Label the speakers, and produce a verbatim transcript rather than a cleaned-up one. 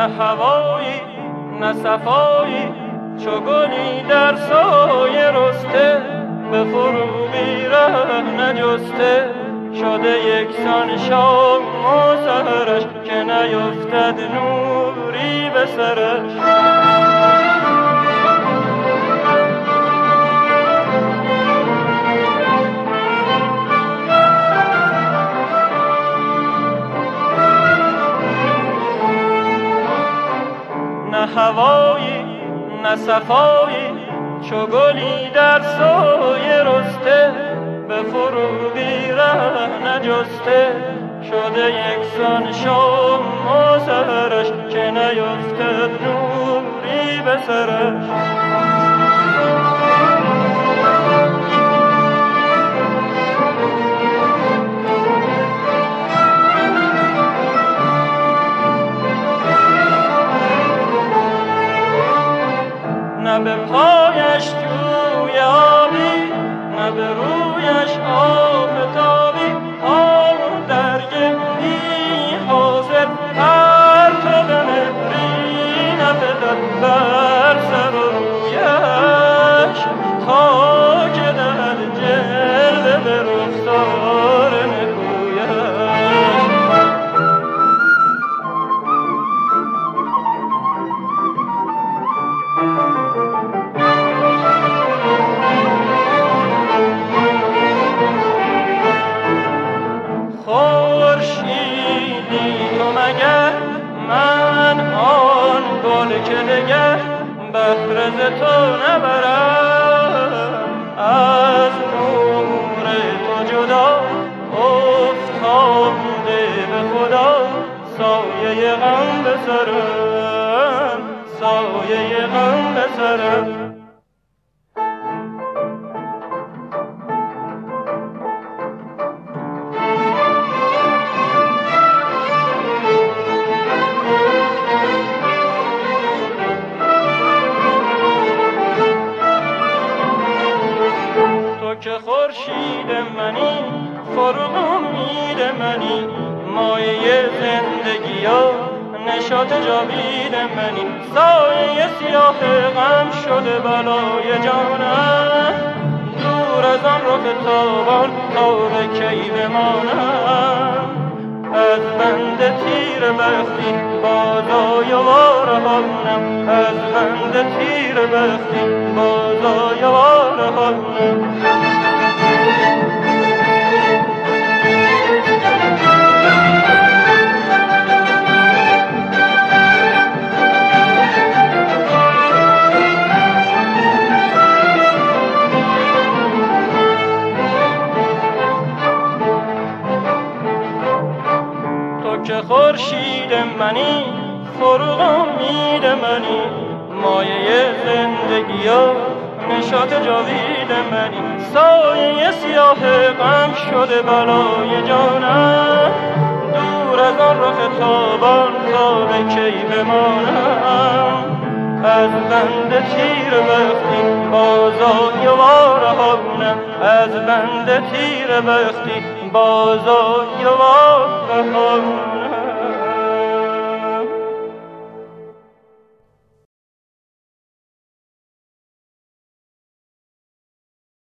Speaker 1: هوایی نه صفایی، چو گلی در سایه رسته به فروغی ره نجسته. شده یکسان شام و سحرش که نیفتد نوری به سرش. نه هوایی نه صفایی، چو گلی در سایه رسته به فروغی ره نجسته. شده یکسان شام و سحرش که نیفتد نوری به سرش. نه به پایش جوی آبی، نه به رویش آفتابی. آن در گلی حاضر پرتو مهری نفتد بر سر و رویش، تا که در جلوه به رخسار نکویش. من آن گل که دگر بهره ز تو نبرم، از نور تو جدا افتاده به خدا. سایه غم به سرم، سایه غم به سرم. که خورشید منی، فروغ امید منی، مایه زندگی و نشاط جاوید منی. سایه سیاه غم شده بلای جانم، دور از آن رخ تابان تا به کی بمانم. از بند تیر بختی بازای وارهانم، از بند تیر بختی بازای وارهانم. که خورشید منی، فروغ امید منی، مایه زندگی و نشاط جاوید منی. سایه سیاه غم شده بلای جانم، دور از آن رخ تابان تا به کی بمانم. از بند تیر بختی بازای وارهانم، از بند تیر بختی بازای وارهانم.